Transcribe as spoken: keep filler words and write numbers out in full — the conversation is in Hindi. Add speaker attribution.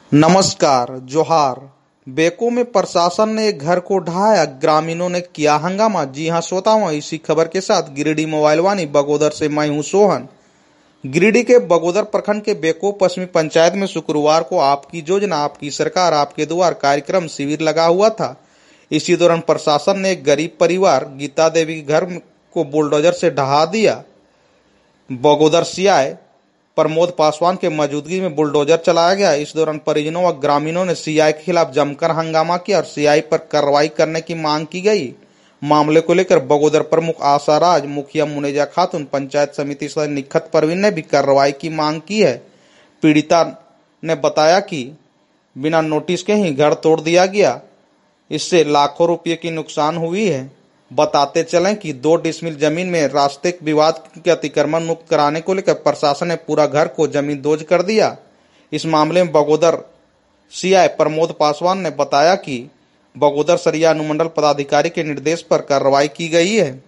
Speaker 1: नमस्कार, जोहार। बेको में प्रशासन ने एक घर को ढहाया, ग्रामीणों ने किया हंगामा। जी हां श्रोताओं, इसी खबर के साथ गिरिडीह मोबाइल वाणी बगोदर से मैं हूं सोहन। गिरिडीह के बगोदर प्रखंड के बेको पश्चिमी पंचायत में शुक्रवार को आपकी योजना आपकी सरकार आपके द्वार कार्यक्रम शिविर लगा हुआ था। इसी दौरान प्रशासन ने एक गरीब परिवार गीता देवी के घर को बुलडोजर से ढहा दिया। बगोदर सीआई प्रमोद पासवान के मौजूदगी में बुलडोजर चलाया गया। इस दौरान परिजनों व ग्रामीणों ने सीआई के खिलाफ जमकर हंगामा किया और सीआई पर कार्रवाई करने की मांग की गई। मामले को लेकर बगोदर प्रमुख आशा राज, मुखिया मुनेजा खातून, पंचायत समिति सदस्य निखत परवीन ने भी कार्रवाई की मांग की है। पीड़िता ने बताया कि बिना नोटिस के ही घर तोड़ दिया गया, इससे लाखों रुपये की नुकसान हुई है। बताते चलें कि दो डिसमिल जमीन में रास्ते विवाद के अतिक्रमण मुक्त कराने को लेकर प्रशासन ने पूरा घर को जमींदोज कर दिया। इस मामले में बगोदर सीआई प्रमोद पासवान ने बताया कि बगोदर सरिया अनुमंडल पदाधिकारी के निर्देश पर कार्रवाई की गई है।